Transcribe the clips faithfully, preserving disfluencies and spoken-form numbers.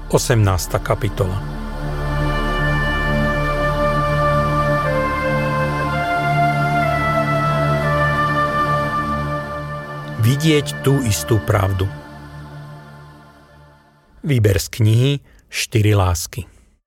osemnásta kapitola. Vidieť tú istú pravdu. Výber z knihy Štyri lásky.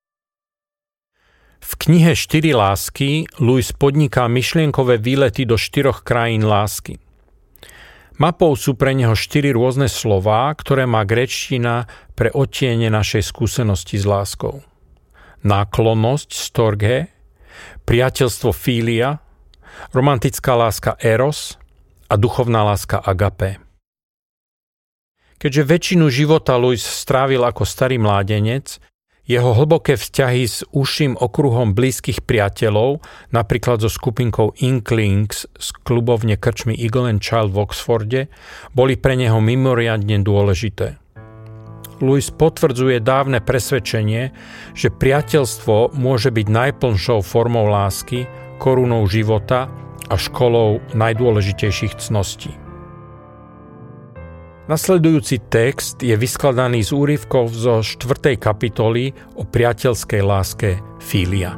V knihe Štyri lásky Lewis podniká myšlienkové výlety do štyroch krajín lásky. Mapou sú pre neho štyri rôzne slová, ktoré má gréčtina pre odtiene našej skúsenosti s láskou. Náklonnosť storge, priateľstvo filia, romantická láska eros a duchovná láska agape. Keďže väčšinu života Lewis strávil ako starý mládenec, jeho hlboké vzťahy s užším okruhom blízkych priateľov, napríklad so skupinkou Inklings z klubovne krčmy Eagle and Child v Oxforde, boli pre neho mimoriadne dôležité. Lewis potvrdzuje dávne presvedčenie, že priateľstvo môže byť najplnšou formou lásky, korunou života a školou najdôležitejších cností. Nasledujúci text je vyskladaný z úryvkov zo štvrtej kapitoly o priateľskej láske filia.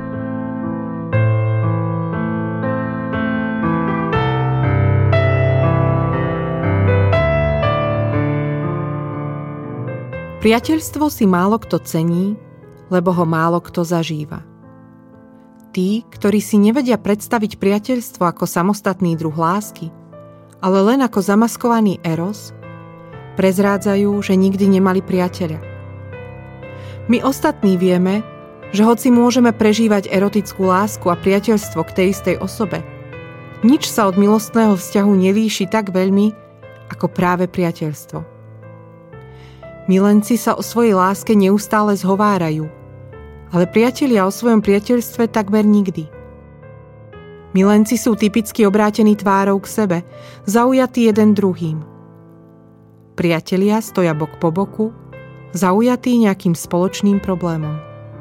Priateľstvo si málo kto cení, lebo ho málo kto zažíva. Tí, ktorí si nevedia predstaviť priateľstvo ako samostatný druh lásky, ale len ako zamaskovaný eros, prezrádzajú, že nikdy nemali priateľa. My ostatní vieme, že hoci môžeme prežívať erotickú lásku a priateľstvo k tej istej osobe, nič sa od milostného vzťahu nelíši tak veľmi, ako práve priateľstvo. Milenci sa o svojej láske neustále zhovárajú, ale priatelia o svojom priateľstve takmer nikdy. Milenci sú typicky obrátení tvárou k sebe, zaujatí jeden druhým. Priatelia stoja bok po boku, zaujatí nejakým spoločným problémom.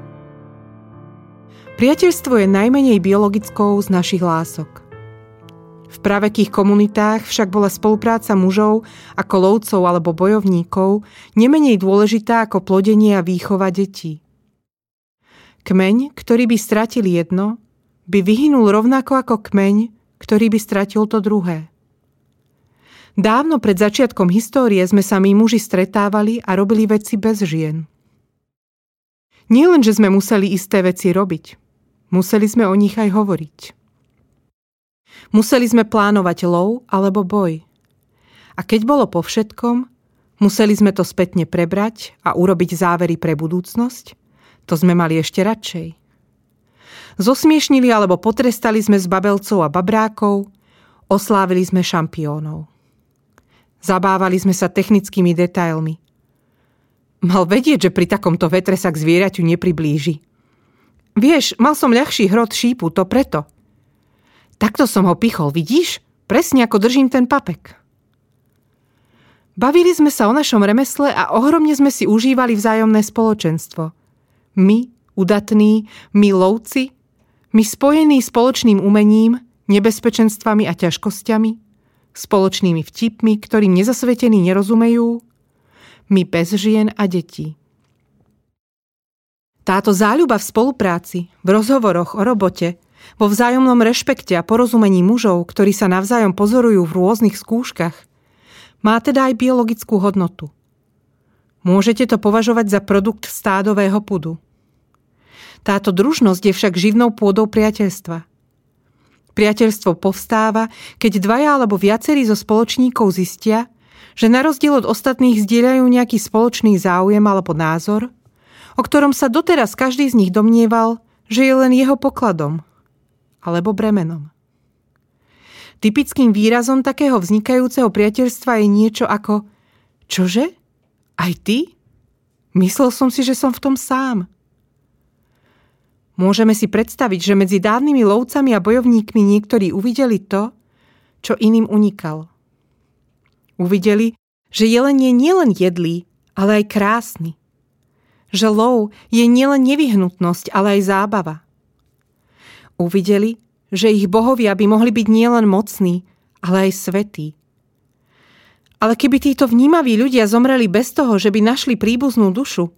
Priateľstvo je najmenej biologickou z našich lások. V pravekých komunitách však bola spolupráca mužov ako lovcov alebo bojovníkov nemenej dôležitá ako plodenie a výchova detí. Kmeň, ktorý by stratil jedno, by vyhynul rovnako ako kmeň, ktorý by stratil to druhé. Dávno pred začiatkom histórie sme sa my muži stretávali a robili veci bez žien. Nie len, že sme museli isté veci robiť, museli sme o nich aj hovoriť. Museli sme plánovať lov alebo boj. A keď bolo po všetkom, museli sme to spätne prebrať a urobiť závery pre budúcnosť, to sme mali ešte radšej. Zosmiešnili alebo potrestali sme z babelcov a babrákov, oslávili sme šampiónov. Zabávali sme sa technickými detailmi. Mal vedieť, že pri takomto vetre sa k zvieraťu nepriblíži. Vieš, mal som ľahší hrot šípu, to preto. Takto som ho pichol, vidíš? Presne ako držím ten papek. Bavili sme sa o našom remesle a ohromne sme si užívali vzájomné spoločenstvo. My, udatní, my lovci, my spojení spoločným umením, nebezpečenstvami a ťažkosťami, spoločnými vtipmi, ktorým nezasvetení nerozumejú, my bez žien a detí. Táto záľuba v spolupráci, v rozhovoroch o robote, vo vzájomnom rešpekte a porozumení mužov, ktorí sa navzájom pozorujú v rôznych skúškach, má teda aj biologickú hodnotu. Môžete to považovať za produkt stádového pudu. Táto družnosť je však živnou pôdou priateľstva. Priateľstvo povstáva, keď dvaja alebo viacerí zo spoločníkov zistia, že na rozdiel od ostatných zdieľajú nejaký spoločný záujem alebo názor, o ktorom sa doteraz každý z nich domnieval, že je len jeho pokladom alebo bremenom. Typickým výrazom takého vznikajúceho priateľstva je niečo ako čože? Aj ty? Myslel som si, že som v tom sám. Môžeme si predstaviť, že medzi dávnymi lovcami a bojovníkmi niektorí uvideli to, čo iným unikalo. Uvideli, že jelen je nielen jedlý, ale aj krásny. Že lov je nielen nevyhnutnosť, ale aj zábava. Uvideli, že ich bohovia by mohli byť nielen mocní, ale aj svätí. Ale keby títo vnímaví ľudia zomreli bez toho, že by našli príbuznú dušu,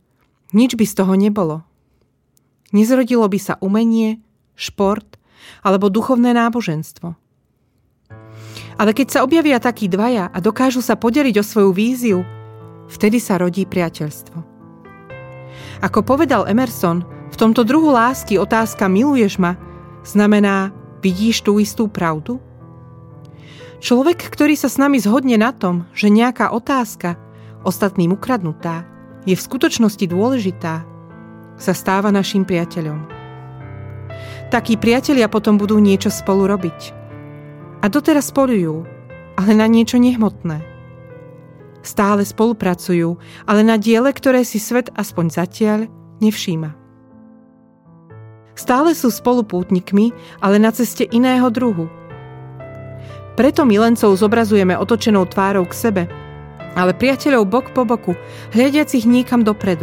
nič by z toho nebolo. Nezrodilo by sa umenie, šport alebo duchovné náboženstvo. Ale keď sa objavia takí dvaja a dokážu sa podeliť o svoju víziu, vtedy sa rodí priateľstvo. Ako povedal Emerson, v tomto druhu lásky otázka miluješ ma znamená vidíš tú istú pravdu? Človek, ktorý sa s nami zhodne na tom, že nejaká otázka, ostatným ukradnutá, je v skutočnosti dôležitá, sa stáva naším priateľom. Takí priatelia potom budú niečo spolu robiť. A doteraz spolujú, ale na niečo nehmotné. Stále spolupracujú, ale na diele, ktoré si svet aspoň zatiaľ nevšíma. Stále sú spolupútnikmi, ale na ceste iného druhu. Preto milencov zobrazujeme otočenou tvárou k sebe, ale priateľov bok po boku, hľadiacich niekam dopredu.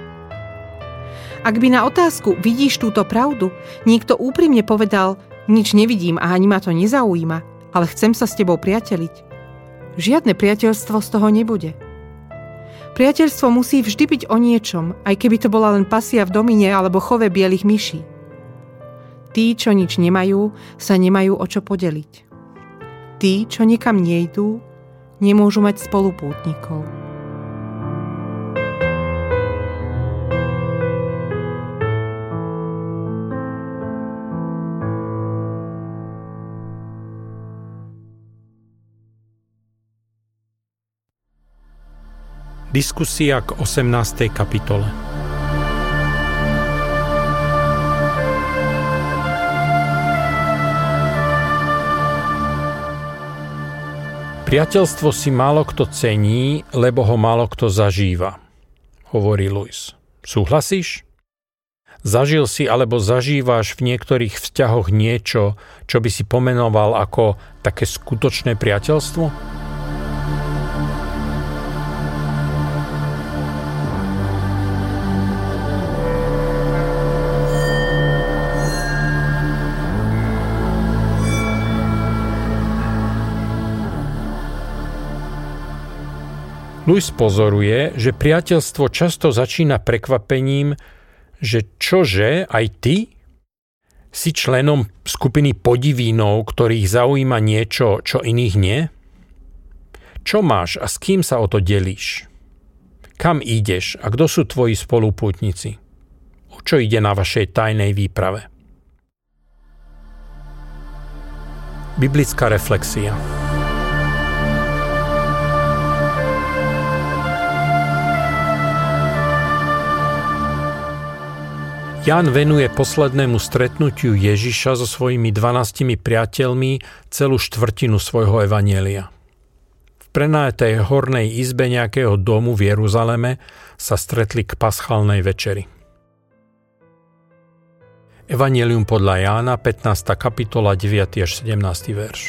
Ak by na otázku vidíš túto pravdu, niekto úprimne povedal nič nevidím a ani ma to nezaujíma, ale chcem sa s tebou priateliť, žiadne priateľstvo z toho nebude. Priateľstvo musí vždy byť o niečom, aj keby to bola len pasia v domine alebo chove bielých myší. Tí, čo nič nemajú, sa nemajú o čo podeliť. Tí, čo nikam nejdú, nemôžu mať spolupútnikov. Diskusia k osemnástej kapitole. Priateľstvo si málo kto cení, lebo ho málo kto zažíva, hovorí Lewis. Súhlasíš? Zažil si alebo zažívaš v niektorých vzťahoch niečo, čo by si pomenoval ako také skutočné priateľstvo? Lewis pozoruje, že priateľstvo často začína prekvapením, že čože, aj ty? Si členom skupiny podivínov, ktorých zaujíma niečo, čo iných nie? Čo máš a s kým sa o to delíš? Kam ideš a kto sú tvoji spolupútnici? O čo ide na vašej tajnej výprave? Biblická reflexia. Ján venuje poslednému stretnutiu Ježiša so svojimi dvanástimi priateľmi celú štvrtinu svojho evanjelia. V prenajatej hornej izbe nejakého domu v Jeruzaleme sa stretli k paschálnej večeri. Evanjelium podľa Jána, pätnásta kapitola, deviaty až sedemnásty verš.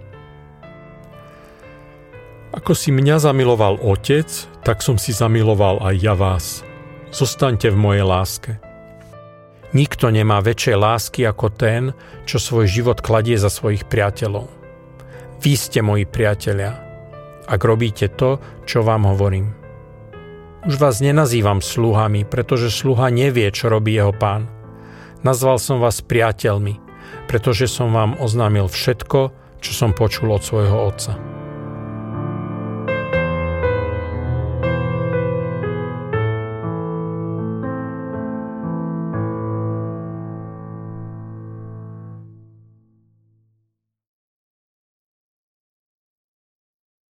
Ako si mňa zamiloval Otec, tak som si zamiloval aj ja vás. Zostaňte v mojej láske. Nikto nemá väčšej lásky ako ten, čo svoj život kladie za svojich priateľov. Vy ste moji priatelia, ak robíte to, čo vám hovorím. Už vás nenazývam sluhami, pretože sluha nevie, čo robí jeho pán. Nazval som vás priateľmi, pretože som vám oznámil všetko, čo som počul od svojho otca.